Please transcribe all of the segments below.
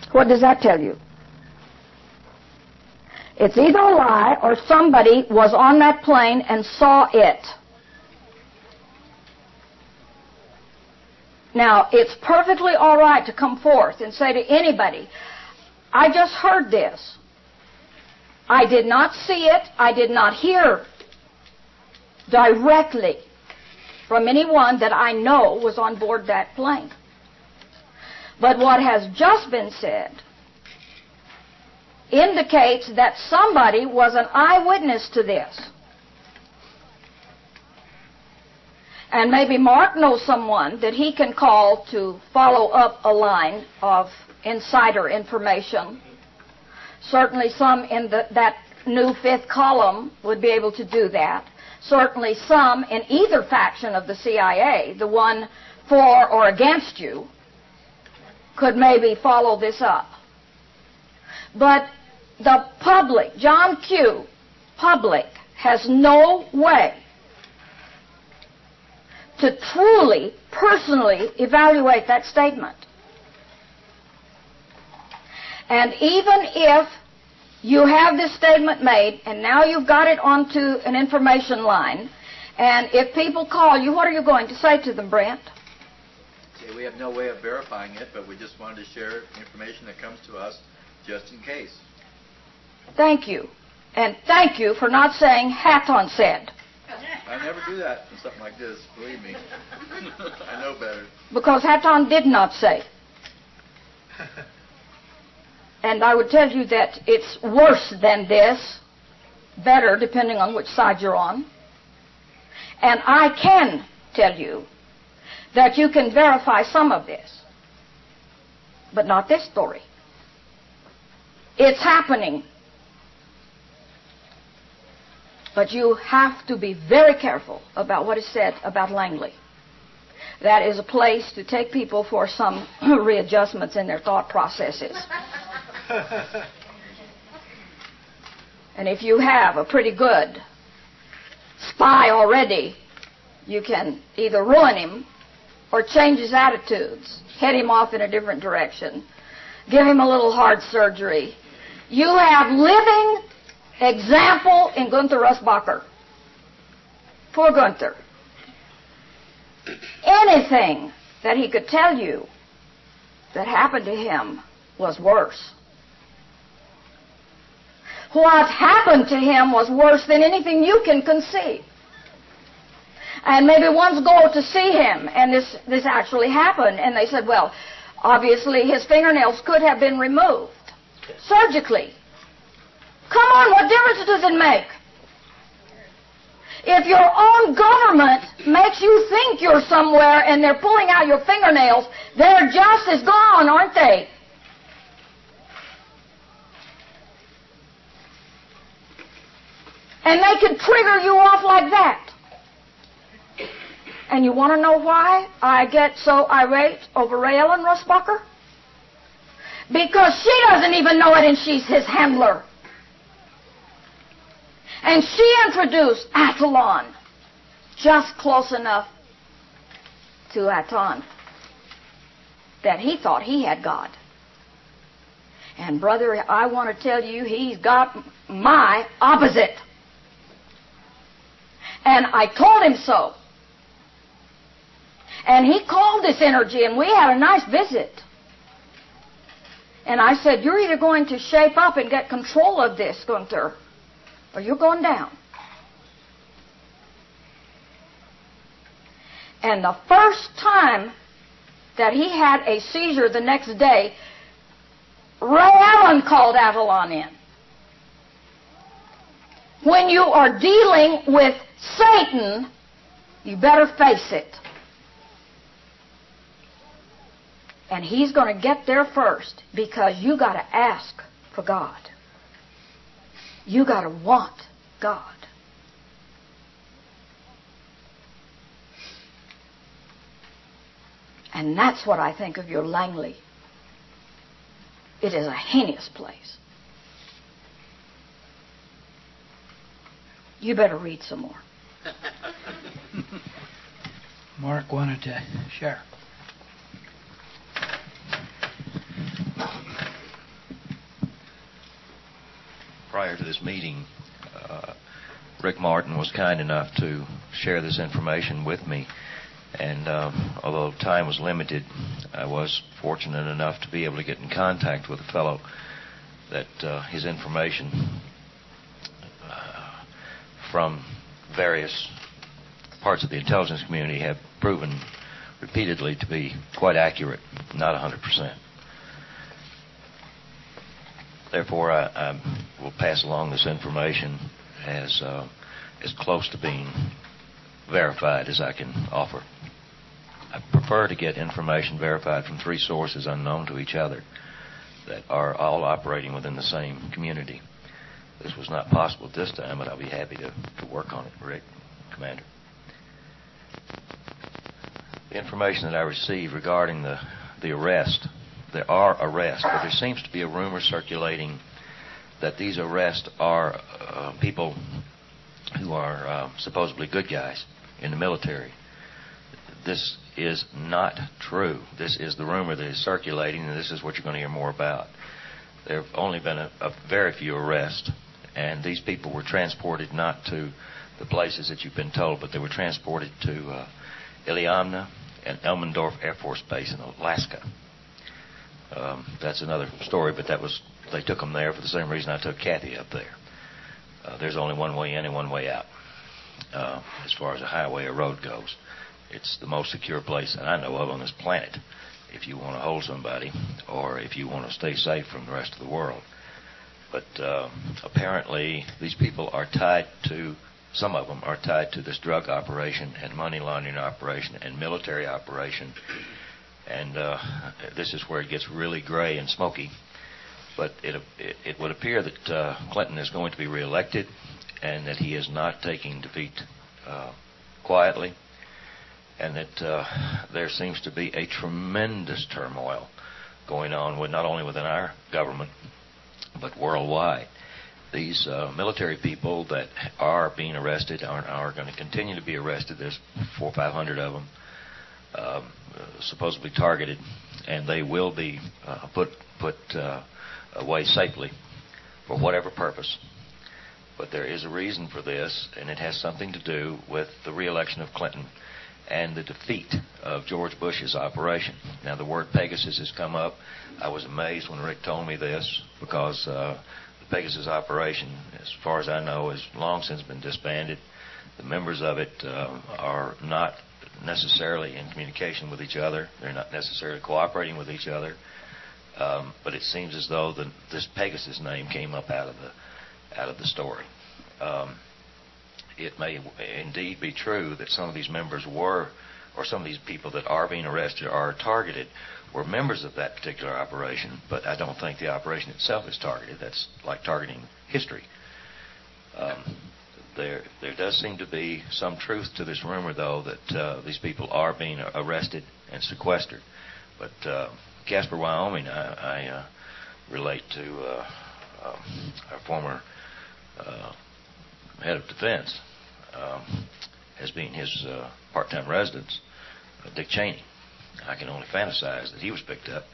What does that tell you? It's either a lie or somebody was on that plane and saw it. Now, it's perfectly all right to come forth and say to anybody, I just heard this. I did not see it. I did not hear directly from anyone that I know was on board that plane. But what has just been said indicates that somebody was an eyewitness to this. And maybe Mark knows someone that he can call to follow up a line of insider information. Certainly some in that new fifth column would be able to do that. Certainly some in either faction of the CIA, the one for or against you, could maybe follow this up. But the public, John Q. public, has no way to truly, personally evaluate that statement. And even if you have this statement made, and now you've got it onto an information line, and if people call you, what are you going to say to them, Brent? We have no way of verifying it, but we just wanted to share information that comes to us just in case. Thank you. And thank you for not saying Hatton said. I never do that in something like this, believe me. I know better. Because Hatton did not say. And I would tell you that it's worse than this, better depending on which side you're on. And I can tell you that you can verify some of this, but not this story. It's happening. But you have to be very careful about what is said about Langley. That is a place to take people for some readjustments in their thought processes. And if you have a pretty good spy already, you can either ruin him or change his attitudes, head him off in a different direction, give him a little heart surgery. You have living example in Gunther Russbacher. Poor Gunther. Anything that he could tell you that happened to him was worse. What happened to him was worse than anything you can conceive. And maybe ones go to see him, and this actually happened, and they said, well, obviously his fingernails could have been removed surgically. Come on, what difference does it make? If your own government makes you think you're somewhere and they're pulling out your fingernails, they're just as gone, aren't they? And they can trigger you off like that. And you want to know why I get so irate over Ray Ellen Russbacher? Because she doesn't even know it and she's his handler. And she introduced Attalon just close enough to Aton that he thought he had God. And brother, I want to tell you, he's got my opposite. And I told him so. And he called this energy, and we had a nice visit. And I said, you're either going to shape up and get control of this, Gunther, or you're going down. And the first time that he had a seizure the next day, Ray Allen called Avalon in. When you are dealing with Satan, you better face it. And he's going to get there first because you got to ask for God. You got to want God. And that's what I think of your Langley. It is a heinous place. You better read some more. Mark wanted to share. prior to this meeting, Rick Martin was kind enough to share this information with me. And although time was limited, I was fortunate enough to be able to get in contact with a fellow that his information from various parts of the intelligence community have proven repeatedly to be quite accurate, not 100%. Therefore, I will pass along this information as close to being verified as I can offer. I prefer to get information verified from 3 sources unknown to each other that are all operating within the same community. This was not possible at this time, but I'll be happy to work on it, Rick, Commander. The information that I received regarding the arrest, there are arrests, but there seems to be a rumor circulating that these arrests are people who are supposedly good guys in the military. This is not true. This is the rumor that is circulating, and this is what you're going to hear more about. There have only been a very few arrests, and these people were transported not to the places that you've been told, but they were transported to Iliamna and Elmendorf Air Force Base in Alaska. That's another story, but they took them there for the same reason I took Kathy up there. There's only one way in and one way out as far as a highway or road goes. It's the most secure place that I know of on this planet if you want to hold somebody or if you want to stay safe from the rest of the world. But apparently these people are tied to, some of them are tied to this drug operation and money laundering operation and military operation. And this is where it gets really gray and smoky. But it would appear that Clinton is going to be reelected and that he is not taking defeat quietly, and that there seems to be a tremendous turmoil going on with not only within our government but worldwide. These military people that are being arrested are going to continue to be arrested. There's 400 or 500 of them supposedly targeted, and they will be put away safely for whatever purpose. But there is a reason for this, and it has something to do with the re-election of Clinton and the defeat of George Bush's operation. Now, the word Pegasus has come up. I was amazed when Rick told me this, because the Pegasus operation, as far as I know, has long since been disbanded. The members of it are not necessarily in communication with each other. They're not necessarily cooperating with each other. But it seems as though this Pegasus name came up out of the story. It may indeed be true that some of these members were, or some of these people that are being arrested or are targeted, were members of that particular operation, but I don't think the operation itself is targeted. That's like targeting history. There does seem to be some truth to this rumor, though, that these people are being arrested and sequestered. But Casper, Wyoming, I relate to our former head of defense as being his part-time residence, Dick Cheney. I can only fantasize that he was picked up.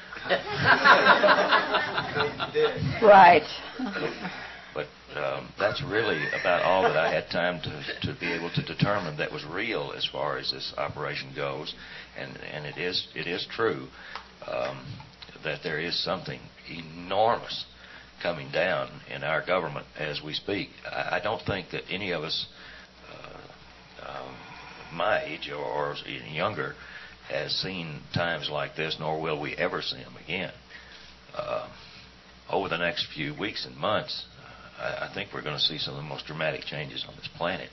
Right. But that's really about all that I had time to be able to determine that was real as far as this operation goes. And it is true that there is something enormous coming down in our government as we speak. I don't think that any of us my age or even younger has seen times like this, nor will we ever see them again. Over the next few weeks and months, I think we're going to see some of the most dramatic changes on this planet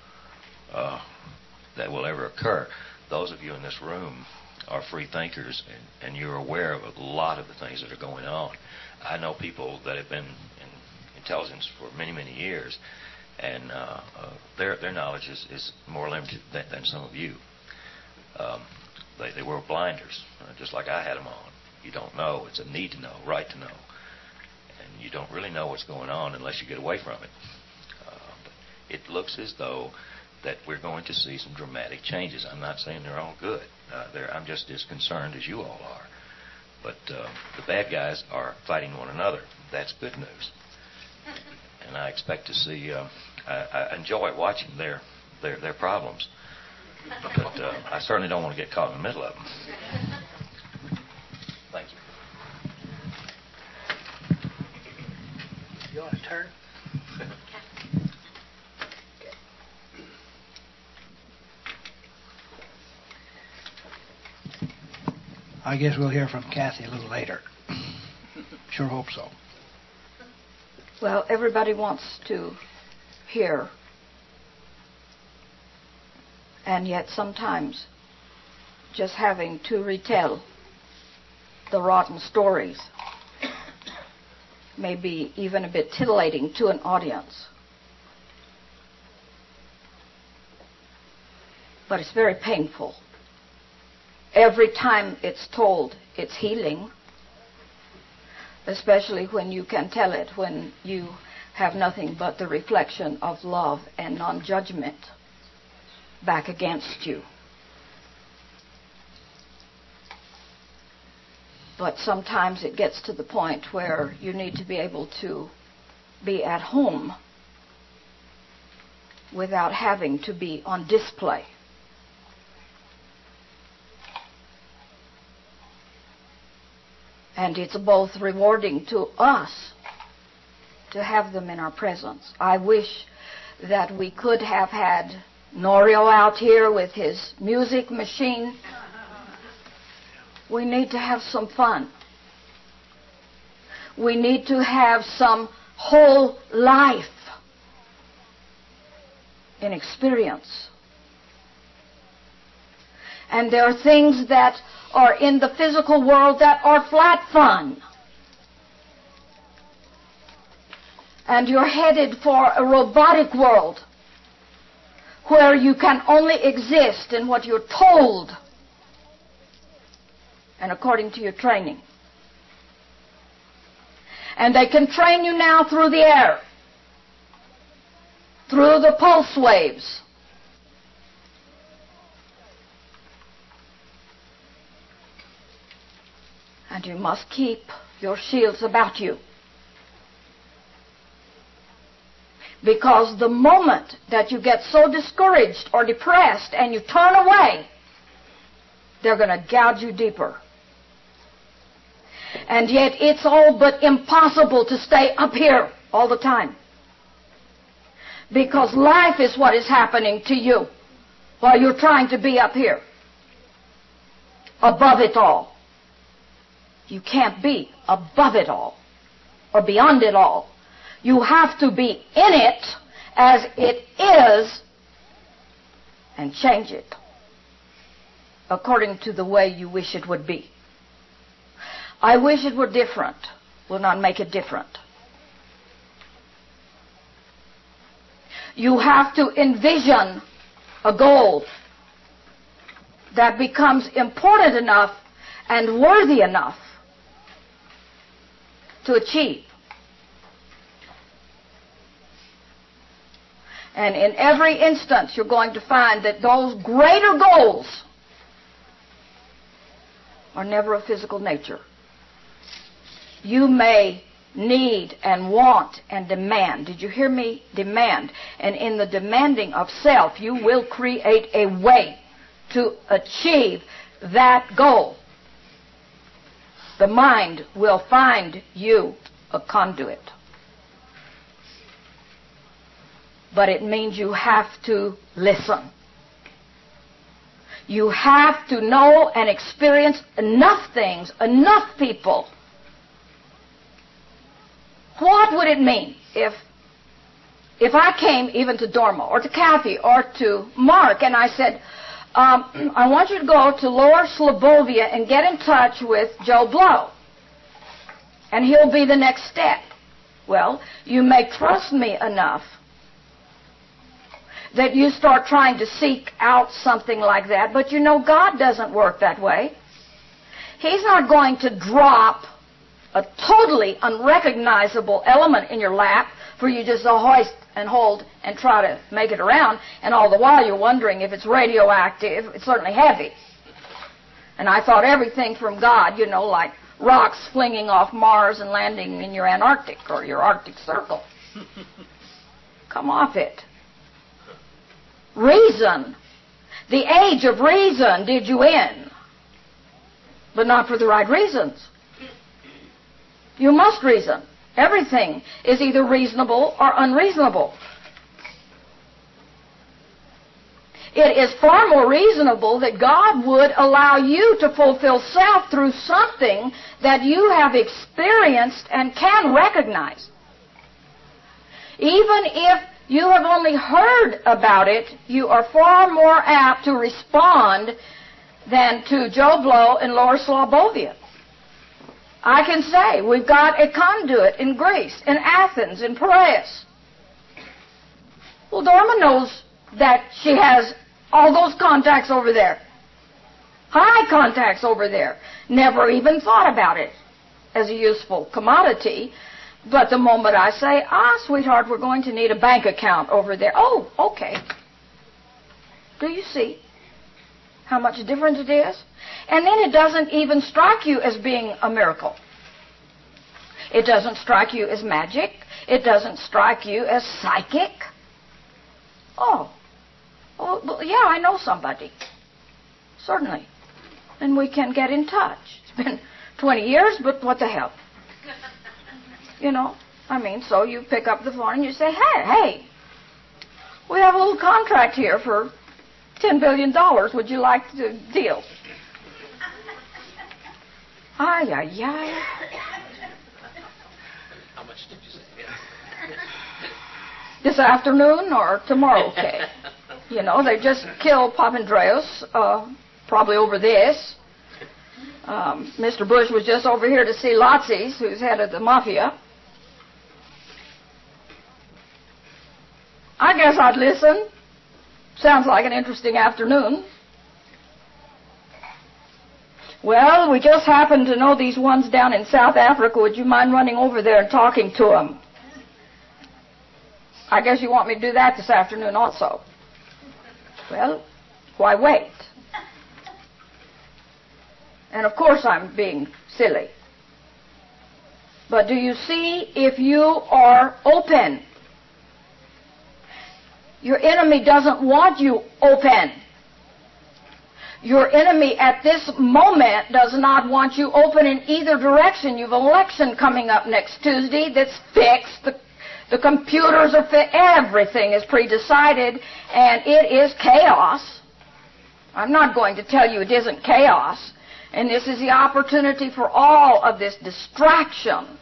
that will ever occur. Those of you in this room are free thinkers, and you're aware of a lot of the things that are going on. I know people that have been in intelligence for many, many years, and their knowledge is more limited than some of you. They wear blinders, just like I had them on. You don't know. It's a need to know, right to know. And you don't really know what's going on unless you get away from it. But it looks as though that we're going to see some dramatic changes. I'm not saying they're all good. I'm just as concerned as you all are. But the bad guys are fighting one another. That's good news. and I expect to see. I enjoy watching their problems, but I certainly don't want to get caught in the middle of them. Thank you. You want to turn? I guess we'll hear from Kathy a little later. Sure hope so. Well, everybody wants to hear. And yet sometimes just having to retell the rotten stories may be even a bit titillating to an audience. But it's very painful. Every time it's told, it's healing, especially when you can tell it when you have nothing but the reflection of love and non-judgment back against you. But sometimes it gets to the point where you need to be able to be at home without having to be on display. And it's both rewarding to us to have them in our presence. I wish that we could have had Norio out here with his music machine. We need to have some fun. We need to have some whole life in experience. And there are things that are in the physical world that are flat fun. And you're headed for a robotic world where you can only exist in what you're told and according to your training. And they can train you now through the air, through the pulse waves. And you must keep your shields about you. Because the moment that you get so discouraged or depressed and you turn away, they're going to gouge you deeper. And yet it's all but impossible to stay up here all the time. Because life is what is happening to you while you're trying to be up here, above it all. You can't be above it all or beyond it all. You have to be in it as it is and change it according to the way you wish it would be. I wish it were different. Will not make it different. You have to envision a goal that becomes important enough and worthy enough to achieve. And in every instance, you're going to find that those greater goals are never of physical nature. You may need and want and demand. Did you hear me? Demand. And in the demanding of self, you will create a way to achieve that goal. The mind will find you a conduit. But it means you have to listen. You have to know and experience enough things, enough people. What would it mean if I came even to Dorma or to Kathy or to Mark and I said, I want you to go to Lower Slobovia and get in touch with Joe Blow, and he'll be the next step. Well, you may trust me enough that you start trying to seek out something like that, but you know God doesn't work that way. He's not going to drop a totally unrecognizable element in your lap for you just to hoist and hold and try to make it around, and all the while you're wondering if it's radioactive. It's certainly heavy. And I thought everything from God, like rocks flinging off Mars and landing in your Antarctic or your Arctic Circle. Come off it. Reason. The age of reason did you in, but not for the right reasons. You must reason. Everything is either reasonable or unreasonable. It is far more reasonable that God would allow you to fulfill self through something that you have experienced and can recognize. Even if you have only heard about it, you are far more apt to respond than to Joe Blow and Lower Slobovia. I can say we've got a conduit in Greece, in Athens, in Piraeus. Well, Dorma knows that she has all those contacts over there. High contacts over there. Never even thought about it as a useful commodity. But the moment I say, sweetheart, we're going to need a bank account over there. Oh, okay. Do you see how much different it is? And then it doesn't even strike you as being a miracle. It doesn't strike you as magic. It doesn't strike you as psychic. Oh, well, yeah, I know somebody. Certainly. And we can get in touch. It's been 20 years, but what the hell? You know, so you pick up the phone and you say, hey, we have a little contract here for $10 billion. Would you like to deal? Ay. How much did you say? This afternoon or tomorrow, okay. They just killed Papandreou, probably over this. Mr. Bush was just over here to see Latzis, who's head of the mafia. I guess I'd listen. Sounds like an interesting afternoon. Well, we just happen to know these ones down in South Africa. Would you mind running over there and talking to them? I guess you want me to do that this afternoon also. Well, why wait? And of course I'm being silly. But do you see, if you are open, your enemy doesn't want you open. Your enemy at this moment does not want you open in either direction. You've an election coming up next Tuesday that's fixed. The computers are fixed. Everything is pre-decided, and it is chaos. I'm not going to tell you it isn't chaos. And this is the opportunity for all of this distraction.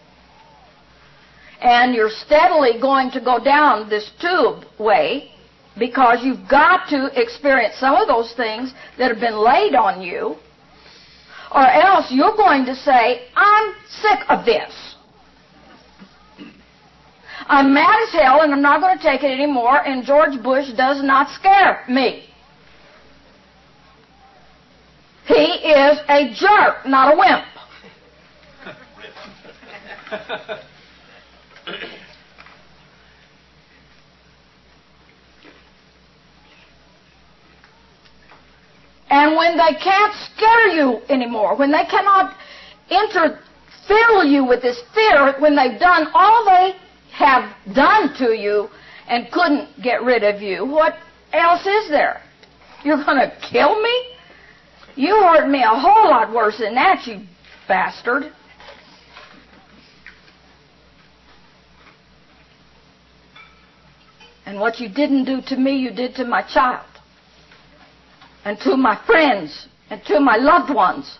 And you're steadily going to go down this tube way because you've got to experience some of those things that have been laid on you, or else you're going to say, I'm sick of this. I'm mad as hell and I'm not going to take it anymore, and George Bush does not scare me. He is a jerk, not a wimp. And when they can't scare you anymore, when they cannot fill you with this fear, when they've done all they have done to you and couldn't get rid of you, what else is there? You're going to kill me? You hurt me a whole lot worse than that, you bastard. And what you didn't do to me, you did to my child, and to my friends, and to my loved ones.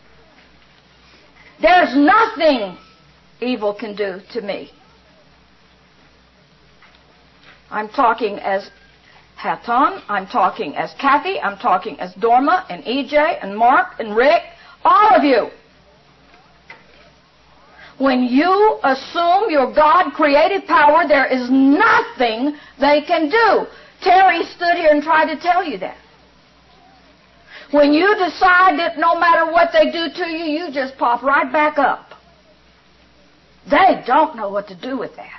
There's nothing evil can do to me. I'm talking as Hatton, I'm talking as Kathy, I'm talking as Dorma, and EJ, and Mark, and Rick, all of you. When you assume your God-created power, there is nothing they can do. Terry stood here and tried to tell you that. When you decide that no matter what they do to you, you just pop right back up. They don't know what to do with that.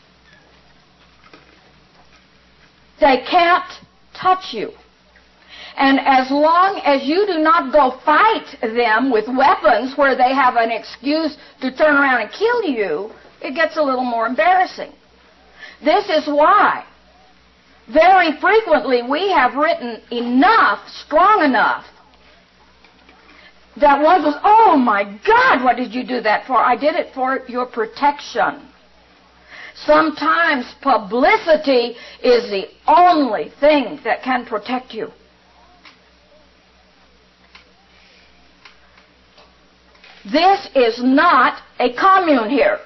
They can't touch you. And as long as you do not go fight them with weapons where they have an excuse to turn around and kill you, it gets a little more embarrassing. This is why very frequently we have written enough, strong enough, that one goes, oh my God, what did you do that for? I did it for your protection. Sometimes publicity is the only thing that can protect you. This is not a commune here.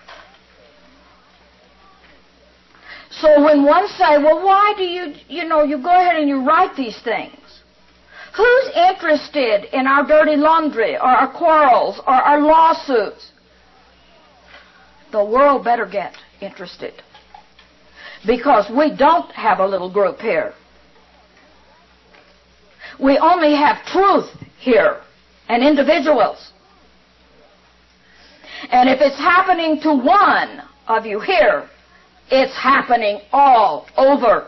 So when one say, well, why do you go ahead and you write these things? Who's interested in our dirty laundry or our quarrels or our lawsuits? The world better get interested. Because we don't have a little group here. We only have truth here and individuals. And if it's happening to one of you here, it's happening all over.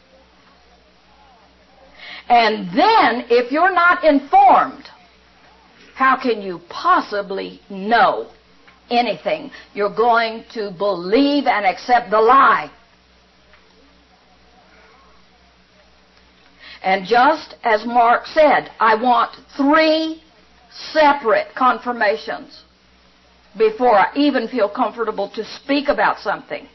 And then, if you're not informed, how can you possibly know anything? You're going to believe and accept the lie. And just as Mark said, I want 3 separate confirmations before I even feel comfortable to speak about something.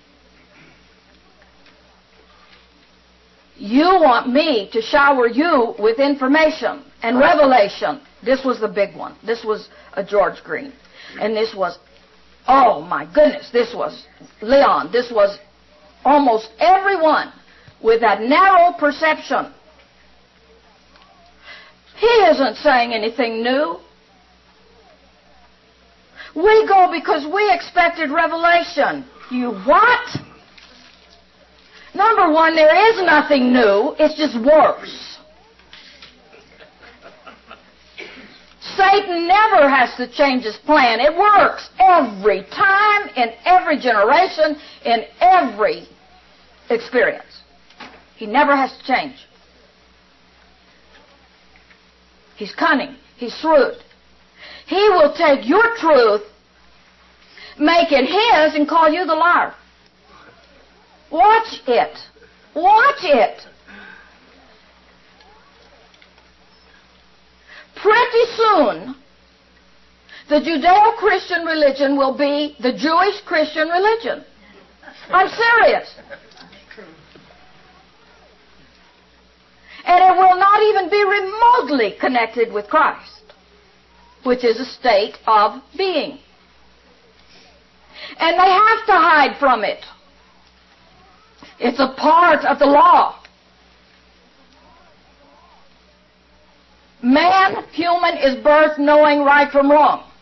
You want me to shower you with information and revelation. This was the big one. This was a George Green. And this was, oh my goodness, this was Leon. This was almost everyone with that narrow perception. He isn't saying anything new. We go because we expected revelation. You what? Number one, there is nothing new. It's just worse. Satan never has to change his plan. It works every time, in every generation, in every experience. He never has to change. He's cunning. He's shrewd. He will take your truth, make it his, and call you the liar. Watch it. Watch it. Pretty soon, the Judeo-Christian religion will be the Jewish Christian religion. I'm serious. And it will not even be remotely connected with Christ, which is a state of being. And they have to hide from it. It's a part of the law. Man, human, is birthed knowing right from wrong.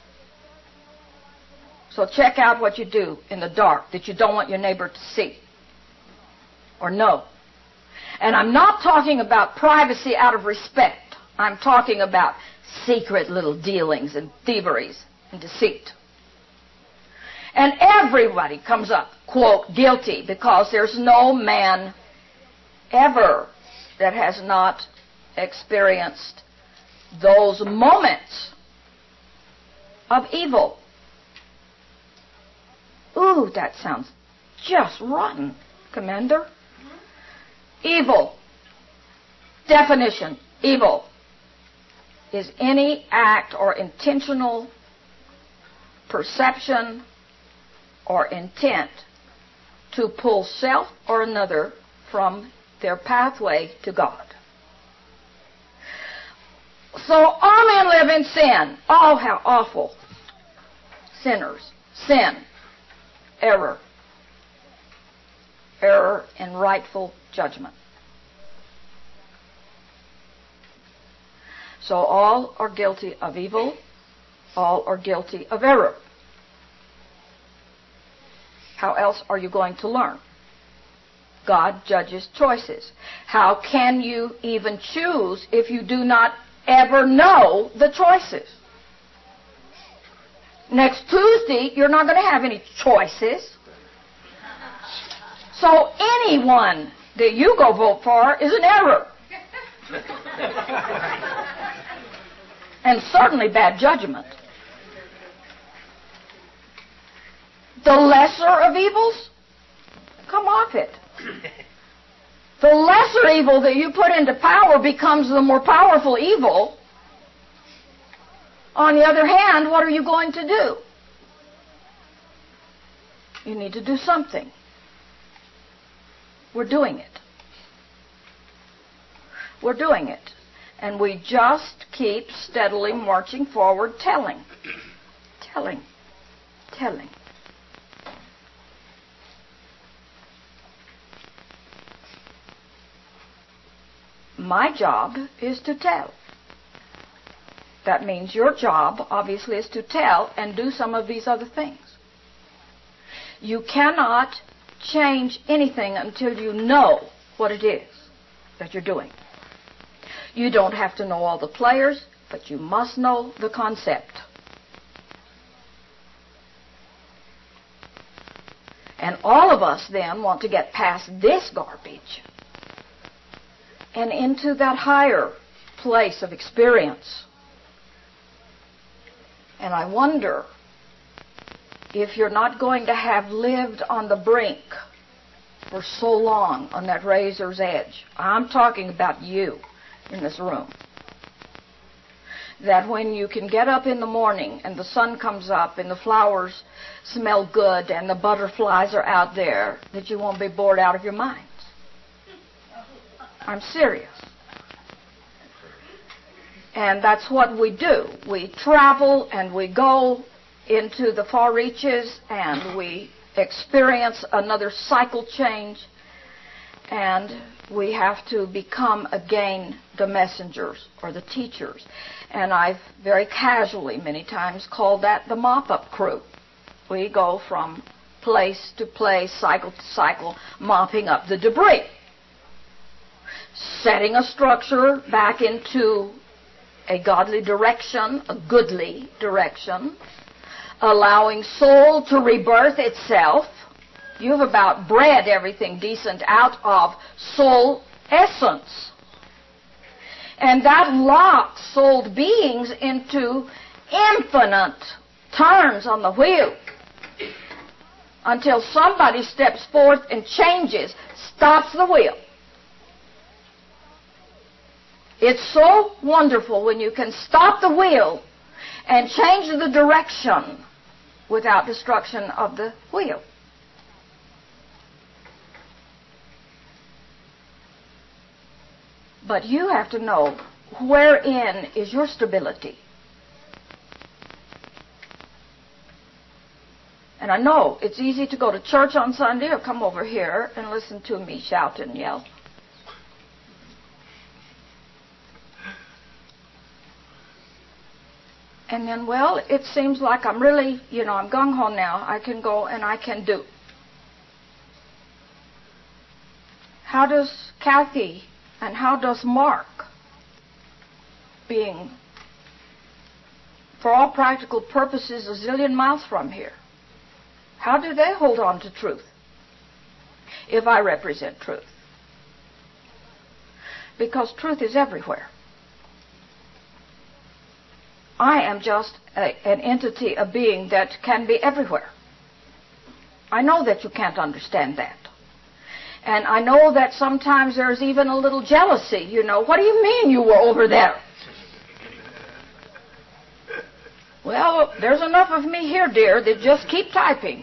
So check out what you do in the dark that you don't want your neighbor to see or know. And I'm not talking about privacy out of respect. I'm talking about secret little dealings and thieveries and deceit. And everybody comes up, quote, guilty, because there's no man ever that has not experienced those moments of evil. Ooh, that sounds just rotten, Commander. Evil. Definition. Evil is any act or intentional perception or intent to pull self or another from their pathway to God. So all men live in sin. Oh, how awful. Sinners. Sin. Error. Error and rightful judgment. So all are guilty of evil. All are guilty of error. How else are you going to learn? God judges choices. How can you even choose if you do not ever know the choices? Next Tuesday, you're not going to have any choices. So anyone that you go vote for is an error. And certainly bad judgment. The lesser of evils, come off it. The lesser evil that you put into power becomes the more powerful evil. On the other hand, what are you going to do? You need to do something. We're doing it. We're doing it. And we just keep steadily marching forward, telling. My job is to tell. That means your job, obviously, is to tell and do some of these other things. You cannot change anything until you know what it is that you're doing. You don't have to know all the players, but you must know the concept. And all of us then want to get past this garbage and into that higher place of experience. And I wonder if you're not going to have lived on the brink for so long on that razor's edge. I'm talking about you in this room. That when you can get up in the morning and the sun comes up and the flowers smell good and the butterflies are out there, that you won't be bored out of your minds. I'm serious. And that's what we do. We travel and we go into the far reaches and we experience another cycle change, and we have to become again the messengers or the teachers. And I've very casually many times called that the mop-up crew. We go from place to place, cycle to cycle, mopping up the debris, setting a structure back into a godly direction, a goodly direction, allowing soul to rebirth itself. You've about bred everything decent out of soul essence. And that locks souled beings into infinite turns on the wheel until somebody steps forth and changes, stops the wheel. It's so wonderful when you can stop the wheel and change the direction without destruction of the wheel. But you have to know wherein is your stability. And I know it's easy to go to church on Sunday or come over here and listen to me shout and yell. And then, well, it seems like I'm really, I'm gung-ho now. I can go and I can do. How does Kathy and how does Mark, being, for all practical purposes, a zillion miles from here, how do they hold on to truth if I represent truth? Because truth is everywhere. I am just an entity, a being that can be everywhere. I know that you can't understand that. And I know that sometimes there's even a little jealousy, What do you mean you were over there? Well, there's enough of me here, dear, that just keep typing.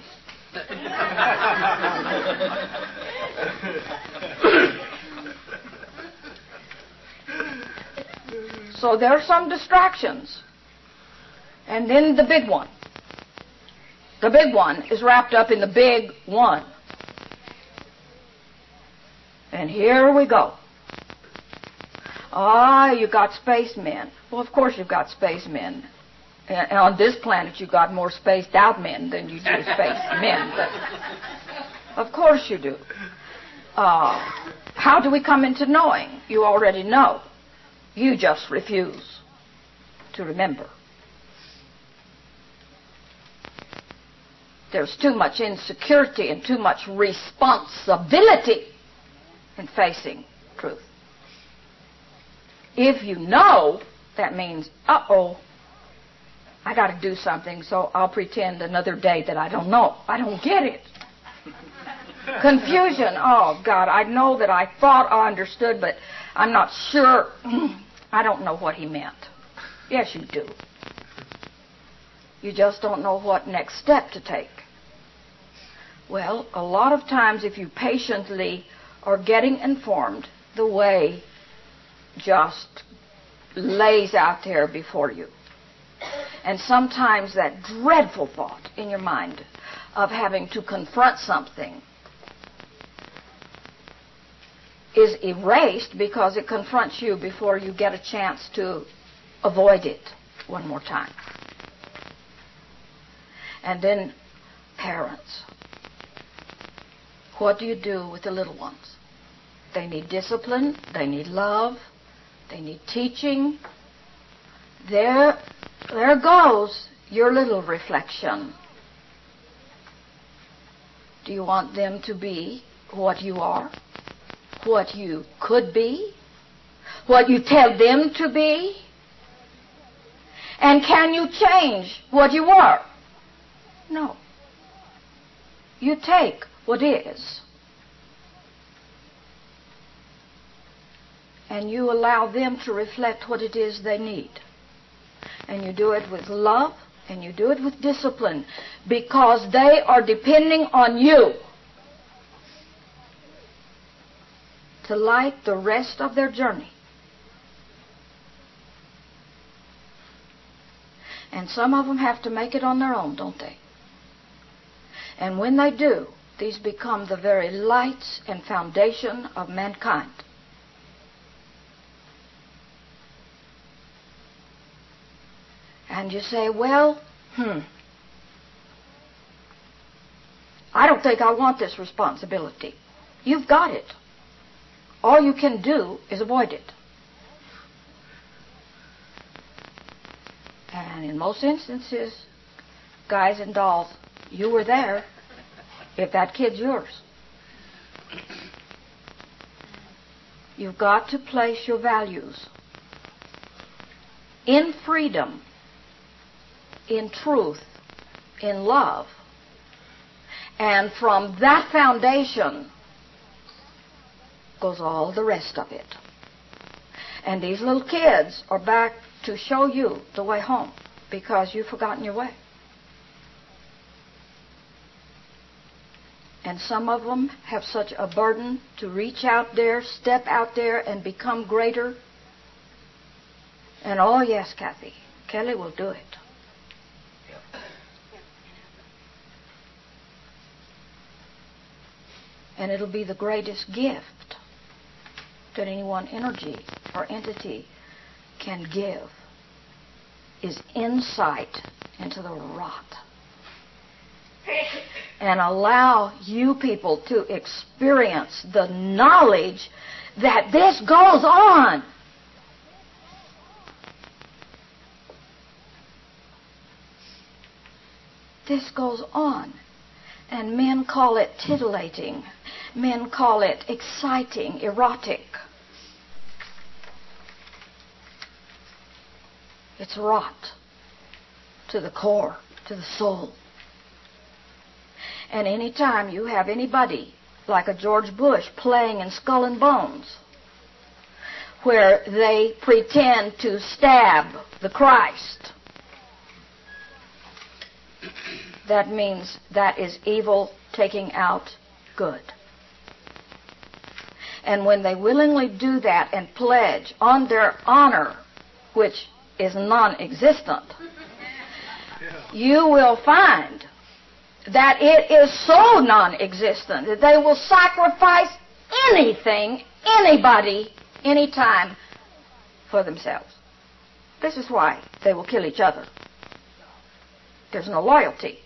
So there are some distractions. And then the big one. The big one is wrapped up in the big one. And here we go. You got spacemen. Well, of course you've got spacemen. And on this planet you've got more spaced out men than you do spacemen. But of course you do. How do we come into knowing? You already know. You just refuse to remember. There's too much insecurity and too much responsibility in facing truth. If you know, that means, uh-oh, I got to do something, so I'll pretend another day that I don't know. I don't get it. Confusion. Oh, God, I know that I thought I understood, but I'm not sure. I don't know what he meant. Yes, you do. You just don't know what next step to take. Well, a lot of times if you patiently are getting informed, the way just lays out there before you. And sometimes that dreadful thought in your mind of having to confront something is erased because it confronts you before you get a chance to avoid it one more time. And then parents. What do you do with the little ones? They need discipline, they need love, they need teaching. There goes your little reflection. Do you want them to be what you are? What you could be? What you tell them to be? And can you change what you are? No. You take what is, and you allow them to reflect what it is they need. And you do it with love, and you do it with discipline, because they are depending on you to light the rest of their journey. And some of them have to make it on their own, don't they? And when they do, these become the very lights and foundation of mankind. And you say, well, I don't think I want this responsibility. You've got it. All you can do is avoid it. And in most instances, guys and dolls, you were there if that kid's yours. You've got to place your values in freedom, in truth, in love. And from that foundation goes all the rest of it. And these little kids are back to show you the way home because you've forgotten your way. And some of them have such a burden to reach out there, step out there, and become greater. And oh, yes, Kathy, Kelly will do it. And it'll be the greatest gift that any one energy or entity can give, is insight into the rot. And allow you people to experience the knowledge that this goes on. This goes on. And men call it titillating. Men call it exciting, erotic. It's rot to the core, to the soul. And any time you have anybody like a George Bush playing in Skull and Bones, where they pretend to stab the Christ, that means that is evil taking out good. And when they willingly do that and pledge on their honor, which is non-existent, you will find that it is so non-existent that they will sacrifice anything, anybody, anytime for themselves. This is why they will kill each other. There's no loyalty.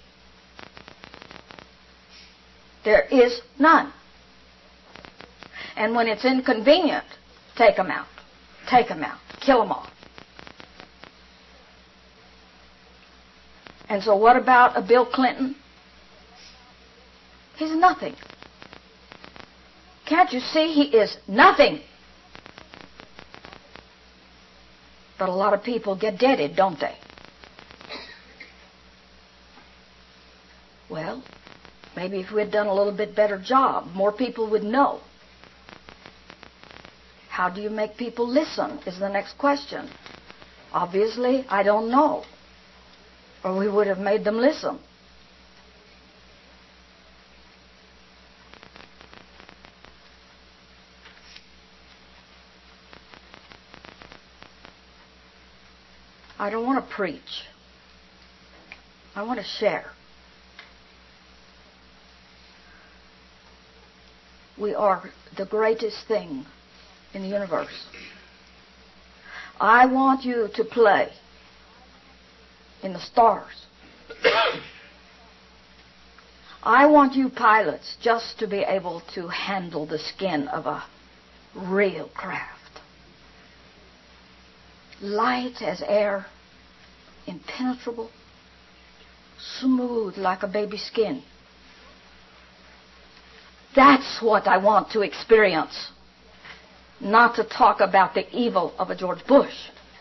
There is none. And when it's inconvenient, take them out. Take them out. Kill them all. And so what about a Bill Clinton? He's nothing. Can't you see he is nothing? But a lot of people get deaded, don't they? Well, maybe if we had done a little bit better job, more people would know. How do you make people listen is the next question. Obviously, I don't know. Or we would have made them listen. I don't want to preach. I want to share. We are the greatest thing in the universe. I want you to play in the stars. I want you pilots just to be able to handle the skin of a real craft. Light as air, impenetrable, smooth like a baby's skin. That's what I want to experience. Not to talk about the evil of a George Bush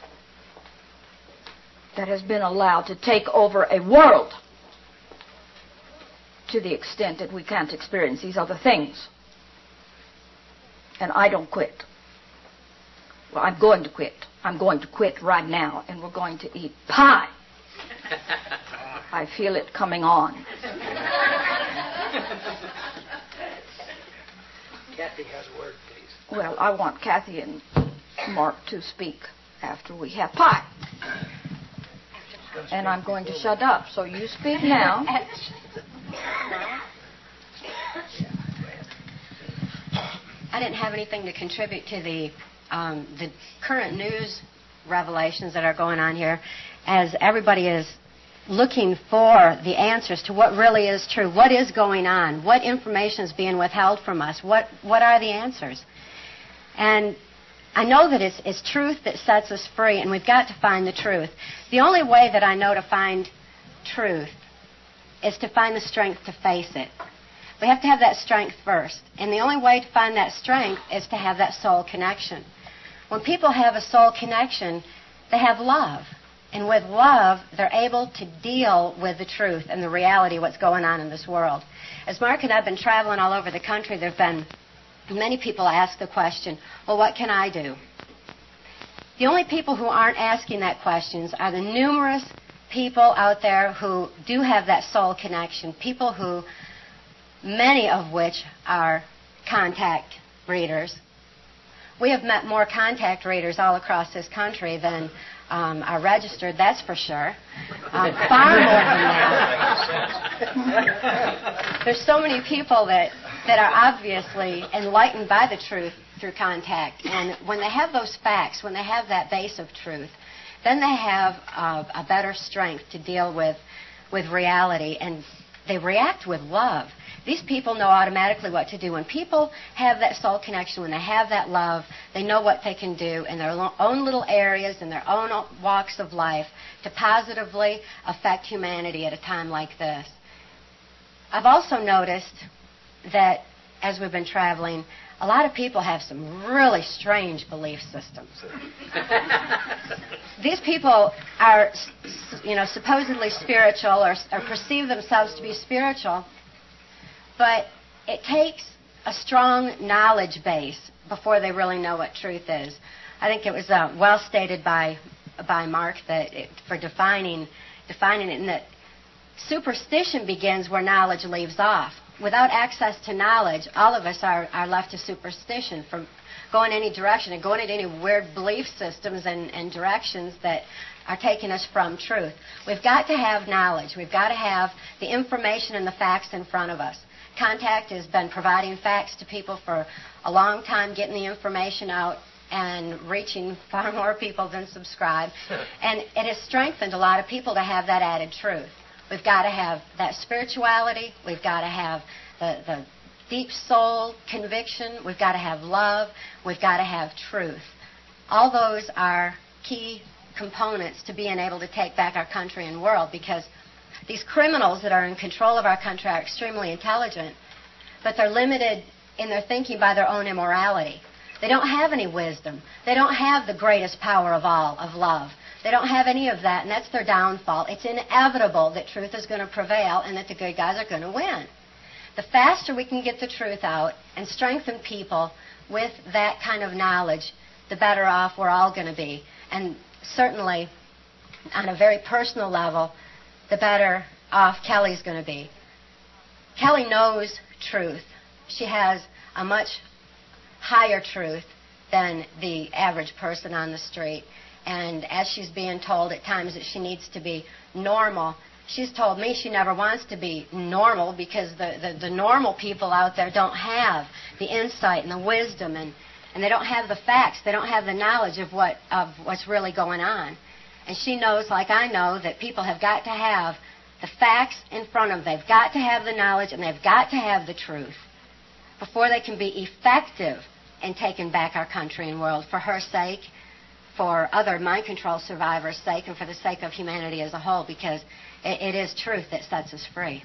that has been allowed to take over a world to the extent that we can't experience these other things. And I don't quit. Well, I'm going to quit. I'm going to quit right now, and we're going to eat pie. I feel it coming on. Kathy has a word, please. Well, I want Kathy and Mark to speak after we have pie. And I'm going to shut up, so you speak now. I didn't have anything to contribute to the current news revelations that are going on here, as everybody is looking for the answers to what really is true. What is going on? What information is being withheld from us? What are the answers? And I know that it's truth that sets us free, and we've got to find the truth. The only way that I know to find truth is to find the strength to face it. We have to have that strength first. And the only way to find that strength is to have that soul connection. When people have a soul connection, they have love. And with love, they're able to deal with the truth and the reality of what's going on in this world. As Mark and I have been traveling all over the country, there have been many people ask the question, well, what can I do? The only people who aren't asking that question are the numerous people out there who do have that soul connection, people who, many of which are contact readers. We have met more contact readers all across this country than are registered, that's for sure. Far more than that. There's so many people that are obviously enlightened by the truth through contact. And when they have those facts, when they have that base of truth, then they have a better strength to deal with reality, and they react with love. These people know automatically what to do. When people have that soul connection, when they have that love, they know what they can do in their own little areas, in their own walks of life, to positively affect humanity at a time like this. I've also noticed that as we've been traveling, a lot of people have some really strange belief systems. These people are, supposedly spiritual or perceive themselves to be spiritual, but it takes a strong knowledge base before they really know what truth is. I think it was well stated by Mark that for defining it, and that superstition begins where knowledge leaves off. Without access to knowledge, all of us are left to superstition, from going any direction and going in any weird belief systems and directions that are taking us from truth. We've got to have knowledge. We've got to have the information and the facts in front of us. Contact has been providing facts to people for a long time, getting the information out and reaching far more people than subscribe. And it has strengthened a lot of people to have that added truth. We've got to have that spirituality. We've got to have the deep soul conviction. We've got to have love. We've got to have truth. All those are key components to being able to take back our country and world, because these criminals that are in control of our country are extremely intelligent, but they're limited in their thinking by their own immorality. They don't have any wisdom. They don't have the greatest power of all, of love. They don't have any of that, and that's their downfall. It's inevitable that truth is going to prevail and that the good guys are going to win. The faster we can get the truth out and strengthen people with that kind of knowledge, the better off we're all going to be. And certainly, on a very personal level, the better off Kelly's going to be. Kelly knows truth. She has a much higher truth than the average person on the street. And as she's being told at times that she needs to be normal, she's told me she never wants to be normal because the normal people out there don't have the insight and the wisdom, and they don't have the facts. They don't have the knowledge of what's really going on. And she knows, like I know, that people have got to have the facts in front of them. They've got to have the knowledge, and they've got to have the truth before they can be effective in taking back our country and world for her sake, for other mind control survivors' sake, and for the sake of humanity as a whole, because it is truth that sets us free.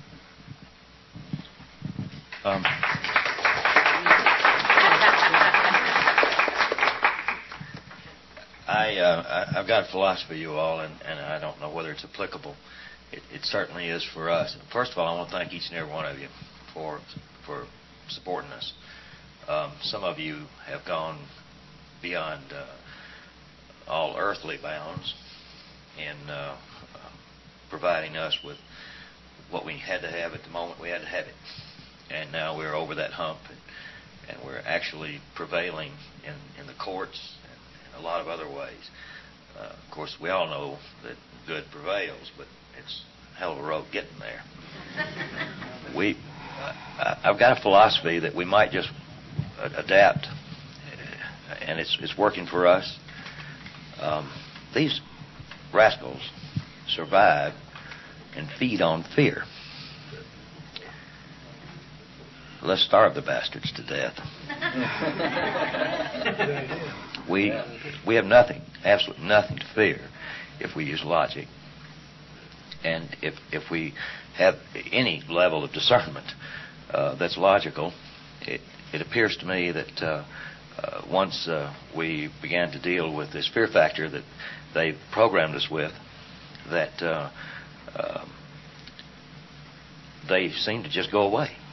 I've got a philosophy, you all, and I don't know whether it's applicable. It certainly is for us. First of all, I want to thank each and every one of you for supporting us. Some of you have gone beyond all earthly bounds in providing us with what we had to have at the moment we had to have it. And now we're over that hump, and we're actually prevailing in the courts and a lot of other ways. Of course, we all know that good prevails, but it's a hell of a road getting there. I've got a philosophy that we might just adapt, and it's working for us. These rascals survive and feed on fear. Let's starve the bastards to death. We have nothing, absolutely nothing to fear if we use logic. And if we have any level of discernment that's logical, it appears to me that once we began to deal with this fear factor that they programmed us with, that they seem to just go away.